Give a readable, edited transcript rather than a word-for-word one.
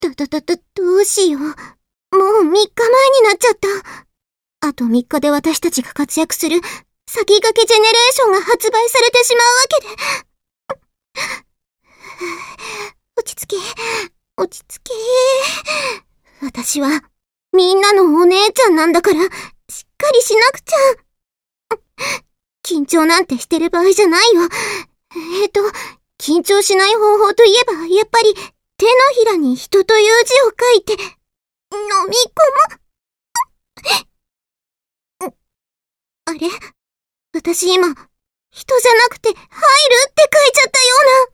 どうしよう。もう3日前になっちゃった。あと3日で私たちが活躍する先駆けジェネレーションが発売されてしまうわけで。落ち着け、落ち着け。私はみんなのお姉ちゃんなんだから、しっかりしなくちゃ。緊張なんてしてる場合じゃないよ。緊張しない方法といえば、やっぱり手のひらに人という字を書いて、飲み込む。あれ？私今、人じゃなくて入るって書いちゃったような。